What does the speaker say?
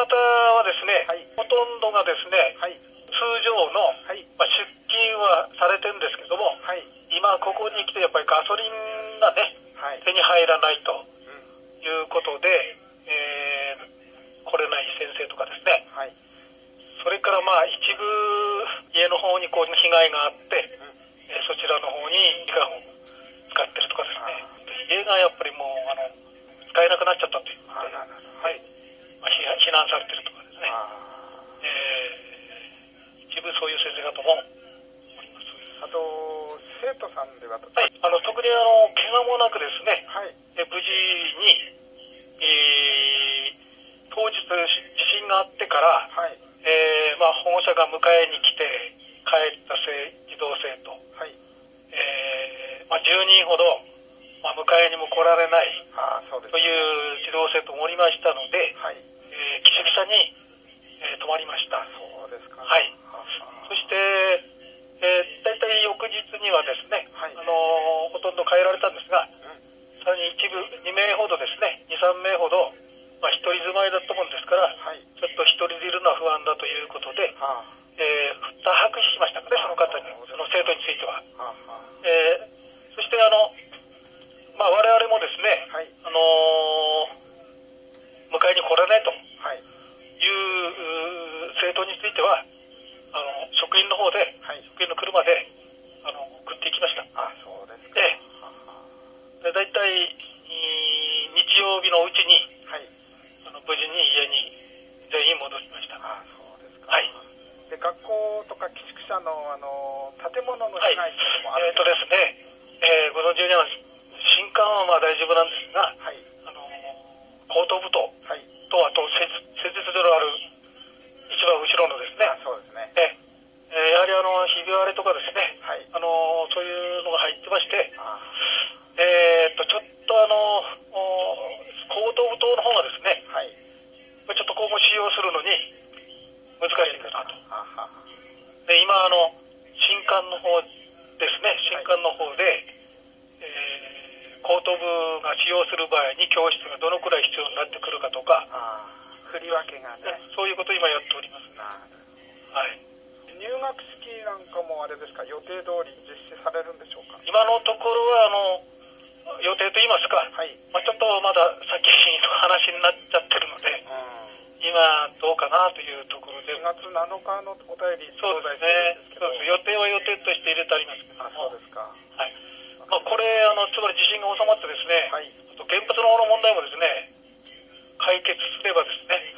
方はですね、 はい、 ほとんどがですね、 はい、 通常の、 はい、 出勤はされてるんですけども、 はい、 今ここに来てやっぱりガソリンがね、 はい、 手に入らないとうん、 いうことで、来れない先生とかですね、 はい、 それから一部家の方にこう被害があって、そちらの方に時間を使ってるとかですね、家がやっぱりもう使えなくなっちゃったということで、 はい、 避難されてるとかですね、一部そういう先生方もおります。 あと生徒さんでは、 はい、特に怪我もなくですね、 はい、 無事に、当日地震があってから、 はい、 保護者が迎えに来て帰った児童生徒、 はい、 10人ほど、迎えにも来られないそうですね、 という児童生徒もおりましたので、 はい、 寄宿舎に、泊まりました。 そうですか、 はい。そして、大体翌日にはですね、 はい、 ほとんど帰られたんですが、さらに一部2名ほどですね、2、3名ほど、一人住まいだったもんですから、 はい、 ちょっと一人でいるのは不安だということで、多泊しましたかね、その方に、その生徒については。そして我々もですね、 はい、 迎えに来れないとはい、 いう生徒については、職員の方で、 はい、 職員の車で送っていきました。 そうですか。 で大体日曜日のうちに、 はい、 無事に家に全員戻しました。 そうですか。 はい。 で、学校とか寄宿舎の建物の被害というのもあるんですか？ ですね、ご存知のように新館は大丈夫なんですが、 はい、 後頭部と、 はい、 あと施設所のある一番後ろのですね、 そうですね。 やはりひび割れとかですね、 はい、 そういうのが入ってまして、ちょっと後頭部棟の方がですね、 はい、 ちょっと今後使用するのに難しいかなと。で、今新館の方ですね、新館の方で、後頭部が使用する場合に教室がどのくらい必要になってくるかとか、 振り分けがね、 そういうことを今やっております。はい。 入学式なんかもあれですか、予定通り実施されるんでしょうか？ 今のところは予定といいますか、 はい、 ちょっとまだ先の話になっちゃってるので、今どうかなというところで。 4月7日のお便りそうですね。そうです。予定は予定として入れてありますけども。 そうですか。 はい。これつまり地震が収まってですね、 はい、 原発の方の問題もですね、解決すればですね、